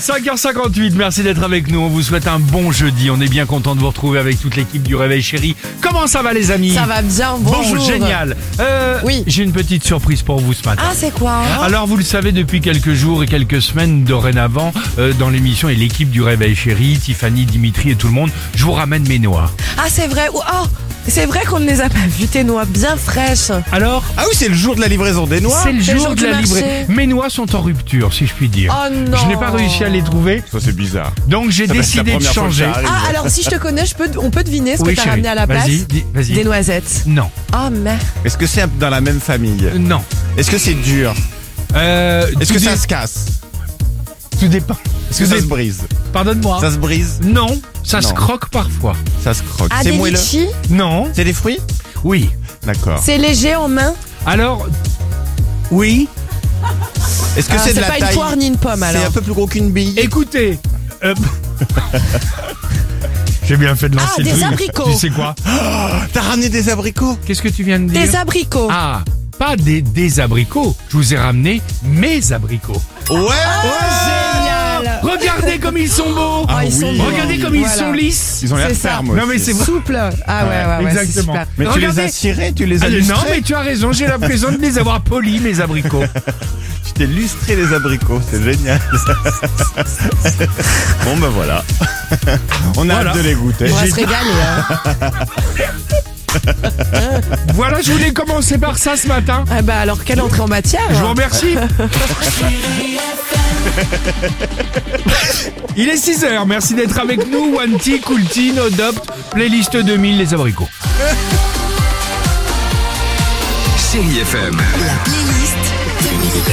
5h58, merci d'être avec nous. On vous souhaite un bon jeudi. On est bien content de vous retrouver avec toute l'équipe du Réveil Chéri. Comment ça va les amis? Ça va bien, bonjour. Bon, génial. Oui. J'ai une petite surprise pour vous ce matin. Ah, c'est quoi? Alors vous le savez, depuis quelques jours et quelques semaines dorénavant, dans l'émission et l'équipe du Réveil Chéri, Tiffany, Dimitri et tout le monde, je vous ramène mes noix. Ah, c'est vrai. Oh, c'est vrai qu'on ne les a pas vues, tes noix bien fraîches. Alors? Ah oui, c'est le jour de la livraison des noix. C'est le jour de du la marché. livraison. Mes noix sont en rupture, si je puis dire. Oh non. Je n'ai pas réussi à les trouver, Ça c'est bizarre. donc j'ai Ça va être la décidé de première fois que changer. ça arrive. Ah, alors si je te connais, on peut deviner ce Oui, que t'as chérie. ramené à la place. Vas-y. Des noisettes. Non, Oh, merde. Est-ce que c'est dans la même famille? non. Est-ce que c'est dur? Est-ce que ça se casse? Tout dépend. Est-ce que ça se brise? Pardonne-moi. Ça se brise? Non, ça se Non. croque parfois. Ça se croque. Ah, C'est des moelleux? litchis. Non. C'est des fruits? Oui. D'accord. C'est léger en main. Alors, oui. Est-ce que Ah, c'est de la pas taille? une poire ni une pomme C'est alors. un peu plus gros qu'une bille. Écoutez. J'ai bien fait de lancer Ah, le des truc. abricots. Tu sais quoi? T'as ramené des abricots? Qu'est-ce que tu viens de dire? Des abricots. Ah, pas des abricots. Je vous ai ramené mes abricots. Ouais! Génial. Regardez comme ils sont beaux. Oh, ils sont beaux. Regardez comme ils Voilà. sont lisses. Ils ont l'air C'est ça. fermes Non, mais aussi. c'est vrai. Souple. Ah ouais, c'est Exactement. super. Mais tu Regardez. les as cirés, tu les as Ah, non, lustrés. mais tu as raison. J'ai l'impression de les avoir polis, mes abricots. Tu t'es lustré les abricots, c'est génial. Bon ben voilà. On a Voilà. hâte de les goûter. On va se régaler. Hein. Voilà, je voulais commencer par ça ce matin. Ah bah alors, quelle entrée en matière. Je vous remercie. Il est 6h, merci d'être avec nous. One T, Cool T, No Doubt, playlist 2000, les abricots. Chéri FM. La playlist 2000.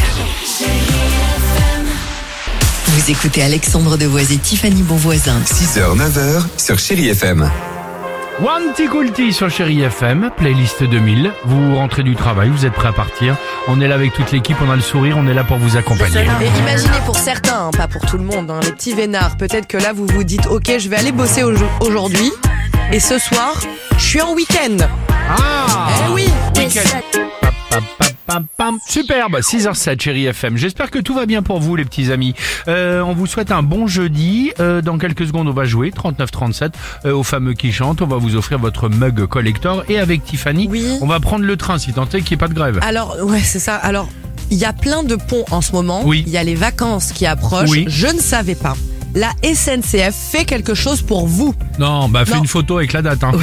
Vous écoutez Alexandre Devoise et Tiffany Bonvoisin. 6h, 9h sur Chéri FM. One T, Cool T sur Chéri FM, playlist 2000. Vous rentrez du travail, vous êtes prêts à partir. On est là avec toute l'équipe, on a le sourire, on est là pour vous accompagner. Et imaginez pour certains, hein, pas pour tout le monde, hein, les petits vénards, peut-être que là vous vous dites ok je vais aller bosser aujourd'hui et ce soir je suis en week-end. Ah, Eh oui. week-end. Pam, pam. Superbe, 6h07 Chéri FM. J'espère que tout va bien pour vous les petits amis. On vous souhaite un bon jeudi. Dans quelques secondes on va jouer 39-37 au fameux qui chante. On va vous offrir votre mug collector et avec Tiffany, Oui. on va prendre le train si tant est qu'il n'y ait pas de grève. Alors ouais c'est ça. Alors il y a plein de ponts en ce moment. Oui. Il y a les vacances qui approchent. Oui. Je ne savais pas. La SNCF fait quelque chose pour vous. Non, bah fais Non. une photo avec la date. Hein.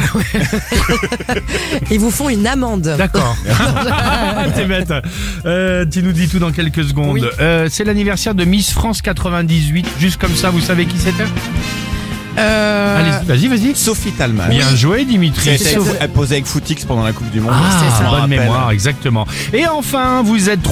Ils vous font une amende. D'accord. T'es bête. Tu nous dis tout dans quelques secondes. Oui. C'est l'anniversaire de Miss France 98. Juste comme ça, vous savez qui c'était? Allez, vas-y. Sophie Talman. Bien joué, Dimitri. Elle posait avec Footix pendant la Coupe du Monde. Ah, Je m'en bonne rappelle. mémoire, exactement. Et enfin, vous êtes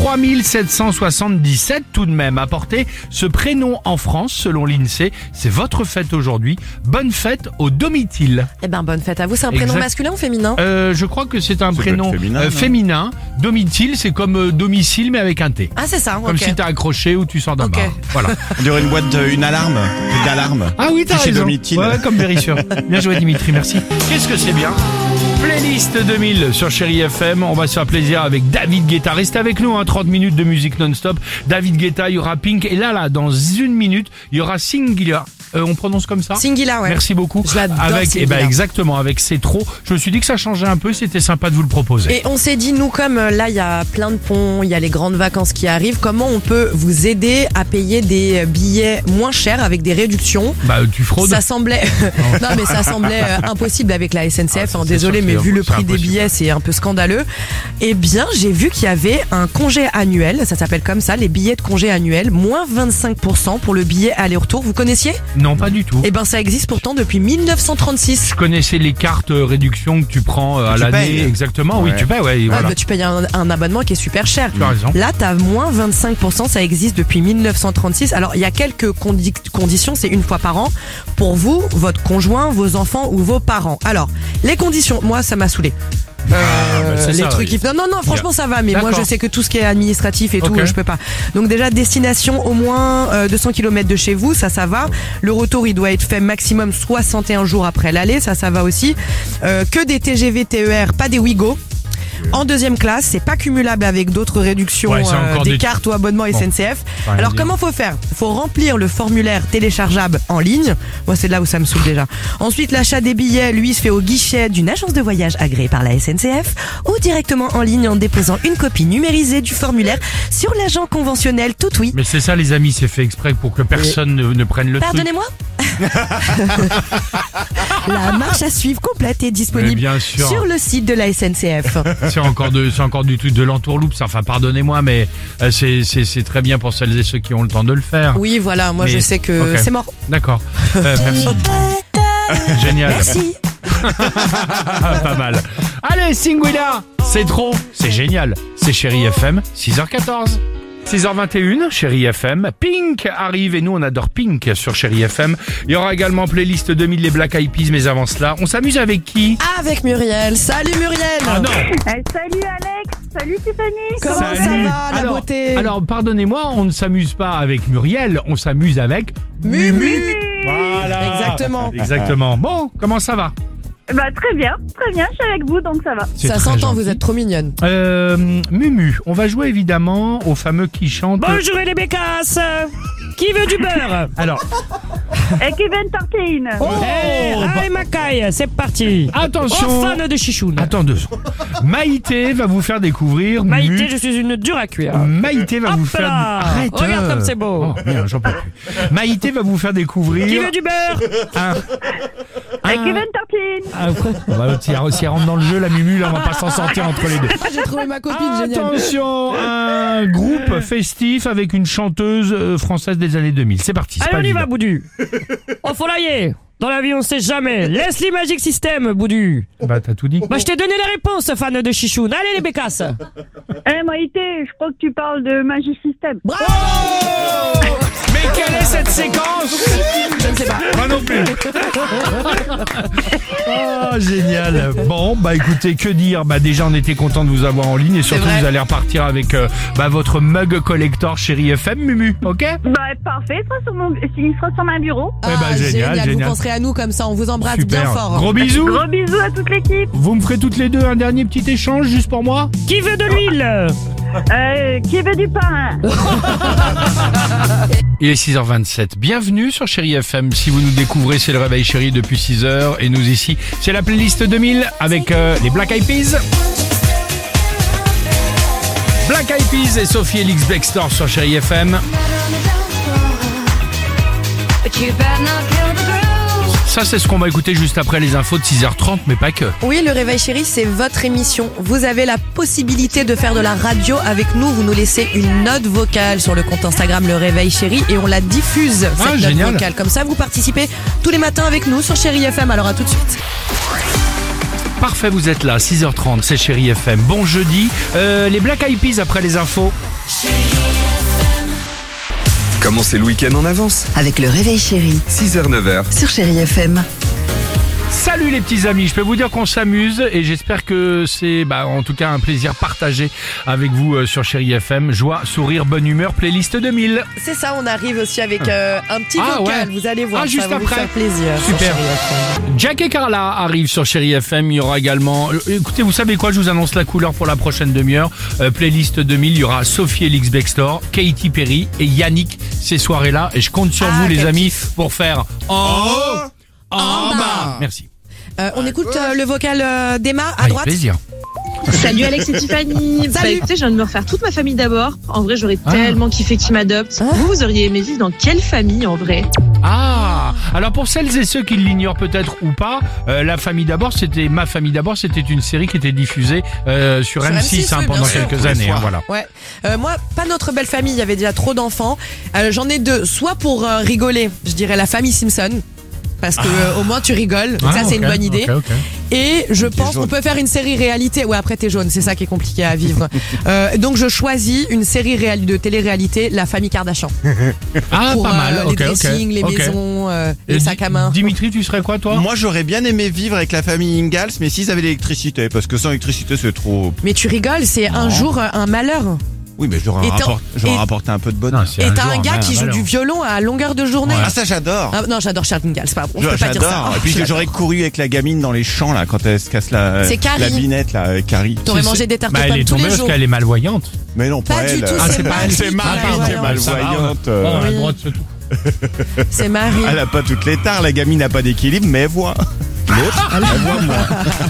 3777 tout de même à porter ce prénom en France, selon l'INSEE. C'est votre fête aujourd'hui. Bonne fête au Domitil. Eh ben bonne fête à vous. C'est un prénom Exact. masculin ou féminin? Je crois que c'est un Ça peut prénom être féminin, non féminin. Domitil, c'est comme domicile, mais avec un T. Ah c'est ça. Comme ok. si t'as accroché ou tu sors d'un Ok. bar. Voilà. On dirait une boîte, une alarme. D'alarme. Ah oui, t'as Chez raison. Domitil. Ouais, comme Vérissure. Bien joué, Dimitri, merci. Qu'est-ce que c'est bien? Playlist 2000 sur Chéri FM. On va se faire plaisir avec David Guetta. Restez avec nous, 30 minutes de musique non-stop. David Guetta, il y aura Pink. Et là, dans une minute, il y aura Singila. On prononce comme ça? Singila, ouais. Merci beaucoup. Je l'adore, Avec, Singila. exactement, avec C'est trop. Je me suis dit que ça changeait un peu. C'était sympa de vous le proposer. Et on s'est dit, nous, comme là, il y a plein de ponts, il y a les grandes vacances qui arrivent, comment on peut vous aider à payer des billets moins chers avec des réductions? Bah, tu fraudes. Ça semblait, non mais ça semblait impossible avec la SNCF. Ah, hein, c'est désolé, sûr, mais c'est vu le prix des impossible. billets, c'est un peu scandaleux. Eh bien, j'ai vu qu'il y avait un congé annuel. Ça s'appelle comme ça, les billets de congé annuel, moins 25% pour le billet aller-retour. Vous connaissiez? Non, pas du tout. Eh ben, ça existe pourtant depuis 1936. Je connaissais les cartes réduction que tu prends à Tu l'année. payes. Exactement, oui, Ouais. tu payes, ouais, Ah, voilà. bah, tu payes un abonnement qui est super cher. Tu as raison. Là, t'as moins 25%, ça existe depuis 1936. Alors, il y a quelques conditions, c'est une fois par an pour vous, votre conjoint, vos enfants ou vos parents. Alors, les conditions, moi, ça m'a saoulé. c'est Les ça, trucs oui. qui... Non, franchement, ça va, mais moi, D'accord. je sais que tout ce qui est administratif et tout, Ok. je peux pas. Donc, déjà, destination au moins 200 km de chez vous, ça va. Le retour, il doit être fait maximum 61 jours après l'aller, ça va aussi. Que des TGV, TER, pas des Ouigo. En deuxième classe, c'est pas cumulable avec d'autres réductions Ouais, c'est encore des des- cartes ou abonnements SNCF. rien Alors dire. comment faut faire? Faut remplir le formulaire téléchargeable en ligne. Moi c'est là où ça me saoule déjà. Ensuite l'achat des billets, lui, se fait au guichet d'une agence de voyage agréée par la SNCF ou directement en ligne en déposant une copie numérisée du formulaire sur l'agent conventionnel Tout Oui. Mais c'est ça les amis, c'est fait exprès pour que personne ne prenne le truc. Pardonnez-moi. La marche à suivre complète est Mais disponible bien sûr. sur le site de la SNCF. C'est encore du truc de l'entourloupe, ça. Enfin, pardonnez-moi, mais c'est très bien pour celles et ceux qui ont le temps de le faire. Oui, voilà, moi Mais- je sais que ok. c'est mort. D'accord. Merci. Génial. Merci. Pas mal. Allez, Singuila, c'est trop, c'est génial. C'est Chérie FM, 6h14. 6h21, Chérie FM. Pink arrive et nous on adore Pink sur Chérie FM. Il y aura également playlist 2000 les Black Eyed Peas, mais avant cela, on s'amuse avec qui? Avec Muriel. Salut Muriel. Ah non. Salut Alex, salut Tiffany. Comment ça Salut. va, la alors, beauté? alors, pardonnez-moi, on ne s'amuse pas avec Muriel, on s'amuse avec Mumu. Voilà. Exactement. Exactement. Bon, comment ça va? Bah très bien, je suis avec vous donc ça va. C'est Ça très s'entend, gentil. vous êtes trop mignonne. Mumu, on va jouer évidemment au fameux qui chante. Bonjour les bécasses. Qui veut du beurre? Alors, Et Kevin Tartine. Allez Macaille, c'est parti. attention. Oh, fan de chichoun. Attends 2 secondes. Maïté va vous faire découvrir. Maïté, je suis une dure à cuire. Maïté va vous Hop faire. là. Arrête. Regarde comme c'est beau. Oh, merde, j'en peux plus. Maïté va vous faire découvrir. Qui veut du beurre? Et Kevin Tartine. Si elle rentre dans le jeu, la Mumu, là, on va pas s'en sortir entre les deux. J'ai trouvé ma copine, génial. Attention, un groupe festif avec une chanteuse française des années 2000. C'est parti. C'est Allez, pas on y évident. va, Boudu. Oh, faut l'ailler. Dans la vie, on sait jamais. Laisse-les Magic System, Boudu. Bah, t'as tout dit. Bah, je t'ai donné la réponse, fan de chichoun. Allez, les bécasses. Eh Maïté, je crois que tu parles de Magic System. Mais quelle est cette séquence? Je ne sais pas. Moi non plus. Oh, génial. Bon, bah écoutez, que dire? Bah déjà, on était content de vous avoir en ligne et surtout, vrai. vous allez repartir avec votre mug collector Chérie FM, Mumu, ok? Bah parfait, il sera sur mon bureau. Eh ben, génial, Vous génial. penserez à nous comme ça, on vous embrasse bien Super. fort. Gros bisous. Gros bisous à toute l'équipe. Vous me ferez toutes les deux un dernier petit échange juste pour moi? Qui veut de l'huile? Qui veut du pain? Il est 6h27. Bienvenue sur Chérie FM. Si vous nous découvrez, c'est le réveil chéri depuis 6h. Et nous ici, c'est la playlist 2000 avec les Black Eyed Peas. Black Eyed Peas et Sophie Elix Bextor sur Chérie FM. Ça, c'est ce qu'on va écouter juste après les infos de 6h30, mais pas que. Oui, le Réveil Chéri, c'est votre émission. Vous avez la possibilité de faire de la radio avec nous. Vous nous laissez une note vocale sur le compte Instagram Le Réveil Chéri et on la diffuse, cette note génial. vocale. Comme ça, vous participez tous les matins avec nous sur Chéri FM. Alors à tout de suite. Parfait, vous êtes là, 6h30, c'est Chérie FM. Bon jeudi. Les Black Eyed Peas après les infos. Commencez le week-end en avance. Avec le réveil chéri 6h, 9h. sur Chéri FM. Salut les petits amis, je peux vous dire qu'on s'amuse et j'espère que c'est en tout cas un plaisir partagé avec vous sur Chérie FM. Joie, sourire, bonne humeur, playlist 2000. C'est ça, on arrive aussi avec un petit vocal. ouais. Vous allez voir, Juste ça va vous après. faire plaisir. sur Super. Chéri FM. Jack et Carla arrivent sur Chérie FM. Il y aura également... écoutez, vous savez quoi? Je vous annonce la couleur pour la prochaine demi-heure. Playlist 2000, il y aura Sophie Elix Bextor, Katy Perry et Yannick ces soirées-là. Et je compte sur vous les quel amis pour faire en haut, en bas. Merci. On écoute le vocal d'Emma à Avec droite. plaisir. Salut Alex et Tiffany. Bah Salut. écoutez, je viens de me refaire toute ma famille d'abord. En vrai, j'aurais tellement kiffé qu'ils m'adoptent. Vous auriez aimé vivre dans quelle famille en vrai? Ah, alors pour celles et ceux qui l'ignorent peut-être ou pas, Ma famille d'abord, c'était une série qui était diffusée sur M6 oui, pendant bien sûr. quelques années. Voilà. Ouais. Moi, pas Notre Belle Famille. Il y avait déjà trop d'enfants. J'en ai deux. Soit pour rigoler, je dirais la famille Simpson. Parce que au moins tu rigoles. Donc ça c'est une bonne idée. Ok. Et je pense qu'on peut faire une série réalité. Ouais, après t'es jaune, c'est ça qui est compliqué à vivre. Donc je choisis une série de télé-réalité, La Famille Kardashian. Ah, Pour pas mal. les dressings, les maisons, les sacs à main. Dimitri, tu serais quoi toi? Moi, j'aurais bien aimé vivre avec la famille Ingalls, mais s'ils avaient l'électricité, parce que sans électricité, c'est trop. Mais tu rigoles, c'est un jour un malheur. Oui, mais j'aurais rapporté un peu de bonheur. C'est Et t'as jour, un gars qui joue alors. du violon à longueur de journée. Ah, ça j'adore. Ah, non, j'adore Charles Ingalls, c'est pas bon, je peux pas dire ça. J'adore. Oh, Et puis je j'aurais couru avec la gamine dans les champs là quand elle se casse la C'est Carrie. la binette là, Carrie. T'aurais mangé des tartes aux Bah, elle pommes est tous tombée les parce jours. qu'elle est malvoyante. Mais non, Pas du elle. tout, Ah, c'est c'est pas Marie. elle, c'est Marie qui est malvoyante. malvoyante. Oh, elle a le droit de se tout. C'est Marie. Elle a pas toutes les tares, la gamine n'a pas d'équilibre, mais elle voit. L'autre, elle voit moins.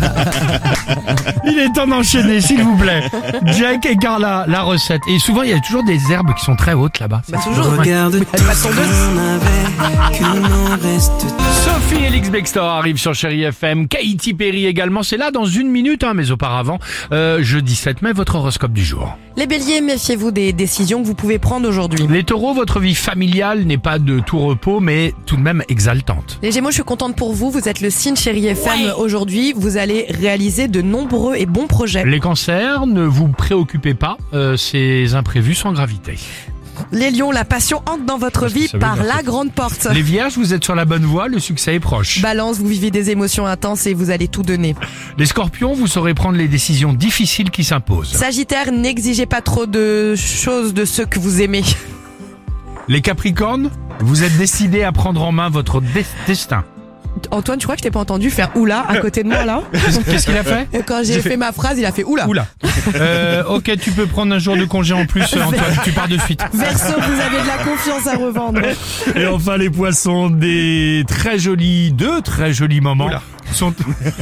Il est temps d'enchaîner, s'il vous plaît. Jack et Carla, la recette. Et souvent, il y a toujours des herbes qui sont très hautes là-bas. Bah, toujours. Regarde tout Elle passe ce son qu'on avait, que l'on reste. Sophie Elix Bextor arrive sur Chérie FM. Katy Perry également. C'est là dans 1 minute, mais auparavant, jeudi 7 mai, votre horoscope du jour. Les béliers, méfiez-vous des décisions que vous pouvez prendre aujourd'hui. Les taureaux, votre vie familiale n'est pas de tout repos, mais tout de même exaltante. Les gémeaux, je suis contente pour vous. Vous êtes le signe Chérie FM aujourd'hui. Vous allez réaliser de nombreux et bons projets. Les cancers, ne vous préoccupez pas, ces imprévus sans gravité. Les lions, la passion entre dans votre vie Ça veut par dire la ça. grande porte. Les vierges, vous êtes sur la bonne voie, le succès est proche. Balance, vous vivez des émotions intenses et vous allez tout donner. Les scorpions, vous saurez prendre les décisions difficiles qui s'imposent. Sagittaire, n'exigez pas trop de choses de ceux que vous aimez. Les capricornes, vous êtes décidés à prendre en main votre destin. Antoine, tu crois que je t'ai pas entendu faire oula à côté de moi là? Qu'est-ce qu'il a fait? Et quand j'ai fait ma phrase, il a fait oula. Oula. Ok, tu peux prendre un jour de congé en plus, Antoine, tu pars de suite. Verseau, vous avez de la confiance à revendre. Et enfin les poissons, deux très jolis moments. Sont...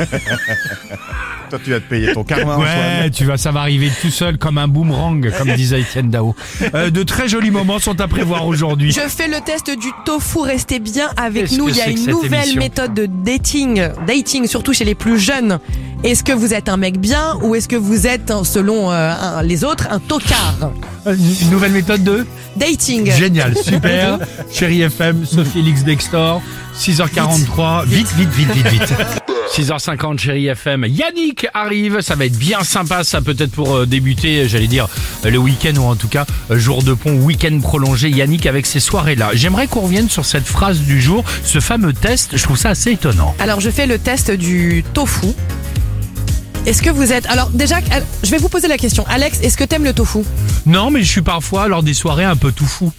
Toi, tu vas te payer ton karma, Ouais, Antoine. ça va arriver tout seul comme un boomerang, comme disait Étienne Dao. De très jolis moments sont à prévoir aujourd'hui. Je fais le test du tofu, restez bien avec Qu'est-ce nous. que Il y a c'est que une cette nouvelle émission méthode de dating, surtout chez les plus jeunes. Est-ce que vous êtes un mec bien ou est-ce que vous êtes, selon les autres, un tocard? Une nouvelle méthode de Dating. Génial, super. Chérie FM, Sophie Elix Bextor, 6h43. Vite. 6h50, Chérie FM. Yannick arrive, ça va être bien sympa, ça peut-être pour débuter, j'allais dire, le week-end ou en tout cas, jour de pont, week-end prolongé. Yannick avec ces soirées-là. J'aimerais qu'on revienne sur cette phrase du jour, ce fameux test, je trouve ça assez étonnant. Alors, je fais le test du tofu. Est-ce que vous êtes... Alors déjà, je vais vous poser la question. Alex, est-ce que t'aimes le tofu? Non, mais je suis parfois, lors des soirées, un peu tout fou.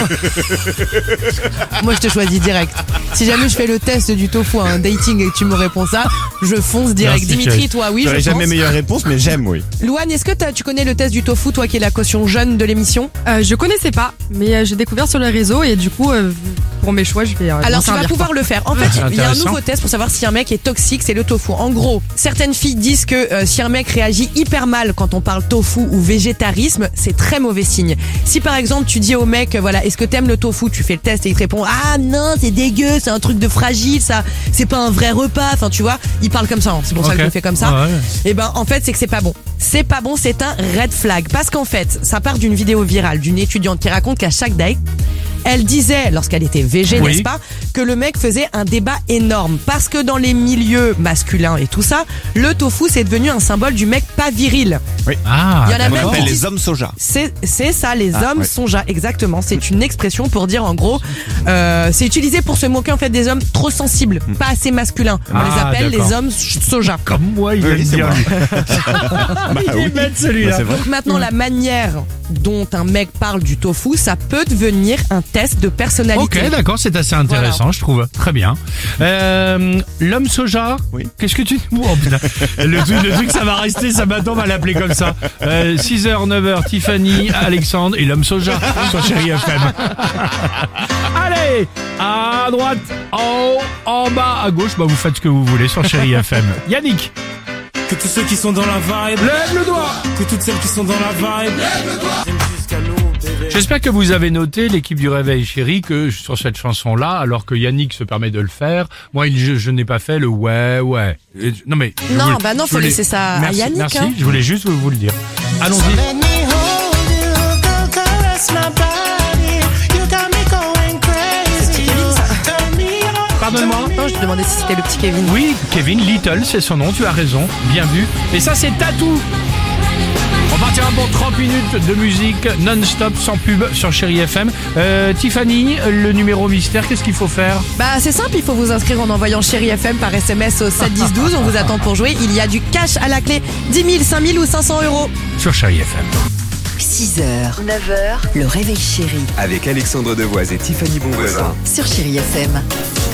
Moi, je te choisis direct. Si jamais je fais le test du tofu à un dating et que tu me réponds ça, je fonce direct. Merci, Dimitri, chérie. toi, oui, je J'aurais jamais pense. meilleure réponse, mais j'aime, oui. Louane, est-ce que tu connais le test du tofu, toi qui es la caution jeune de l'émission? Je connaissais pas, mais j'ai découvert sur les réseaux et du coup, pour mes choix, je vais. Alors tu vas pouvoir le faire. En fait, C'est il y a un intéressant. nouveau test pour savoir si un mec est toxique, c'est le tofu. En gros, certaines filles disent que si un mec réagit hyper mal quand on parle tofu ou végétarisme, c'est très mauvais signe. Si par exemple tu dis au mec, voilà, est-ce que t'aimes le tofu, tu fais le test et il te répond, ah non, c'est dégueu, c'est un truc de fragile, ça, c'est pas un vrai repas. Enfin, tu vois, il parle comme ça. Hein. C'est pour ça que je le fais comme ça. Ouais. Et ben en fait c'est que c'est pas bon. C'est pas bon, c'est un red flag. Parce qu'en fait, ça part d'une vidéo virale d'une étudiante qui raconte qu'à chaque date, elle disait, lorsqu'elle était végé, Oui. n'est-ce pas, que le mec faisait un débat énorme. Parce que dans les milieux masculins et tout ça, le tofu c'est devenu un symbole du mec pas viril. Ah, Il y en a On même appelle qui les disent- hommes soja. C'est ça, les hommes ouais. soja, exactement. C'est une expression pour dire en gros, c'est utilisé pour se moquer en fait des hommes trop sensibles, pas assez masculins. On Ah, les appelle d'accord. les hommes soja. comme moi, il Oui, aime c'est bien. moi. Il est oui. bête celui-là. Bah, c'est vrai. Donc maintenant, la manière dont un mec parle du tofu, ça peut devenir un test de personnalité. Ok, d'accord, c'est assez intéressant, je trouve. Très bien. L'homme soja, Oui. qu'est-ce que tu... Oh, putain. Le truc, ça va rester, ça m'attend, on va l'appeler comme ça. 6h, 9h, Tiffany, Alexandre et l'homme soja sur Chérie FM. Allez, à droite, en haut, en bas, à gauche, bah vous faites ce que vous voulez sur Chérie FM. Yannick, Que tous ceux qui sont dans la vibe, lève le doigt. que toutes celles qui sont dans la vibe, jusqu'à l'eau, bébé. J'espère que vous avez noté, l'équipe du Réveil Chéri, que sur cette chanson-là, alors que Yannick se permet de le faire, moi je n'ai pas fait le ouais. Non mais... je Non, voulais- bah non, je faut voulais- laisser ça à Merci, Yannick, Merci, hein. je voulais juste vous le dire. Allons-y. Pardonne-moi. Non, je te demandais si c'était le petit Kevin. Oui, Kevin Little, c'est son nom, tu as raison, bien vu. Et ça c'est Tatou. On partira pour 30 minutes de musique non-stop, sans pub, sur Chérie FM. Tiffany, le numéro mystère, qu'est-ce qu'il faut faire? Bah c'est simple, il faut vous inscrire en envoyant Chérie FM par SMS au 7 10 12. On vous attend pour jouer. Il y a du cash à la clé, 10 000, 5 000 ou 500 euros. Sur Chérie FM. 6h, 9h, le réveil chéri Avec Alexandre Devoise et Tiffany Bonvoisin. sur Chérie FM.